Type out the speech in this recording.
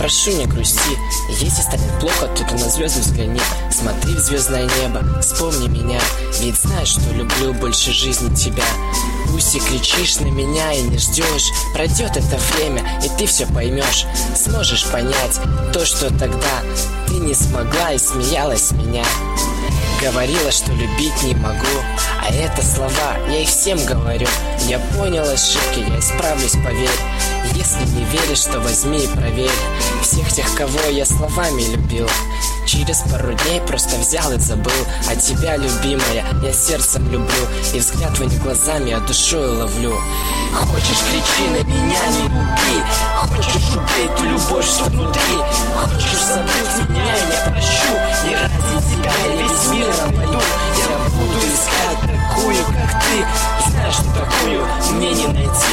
прошу, не грусти. Если станет плохо, то ты на звезды взгляни. Смотри в звездное небо, вспомни меня. Ведь знаешь, что люблю больше жизни тебя. Пусть и кричишь на меня и не ждешь, пройдет это время, и ты все поймешь. Сможешь понять то, что тогда ты не смогла и смеялась с меня. Говорила, что любить не могу, а это слова, я их всем говорю. Я понял ошибки, я исправлюсь, поверь. Если не веришь, то возьми и проверь всех тех, кого я словами любил. Через пару дней просто взял и забыл. А тебя, любимая, я сердцем люблю. И взгляд твоими глазами, а душою ловлю. Хочешь, кричи на меня, не люби. Хочешь, убей ту любовь, что внутри. Хочешь, забудь меня, я прощу. И ради тебя я весь мир обойду. Я буду искать такую, как ты. Знаешь, что такую мне не найти.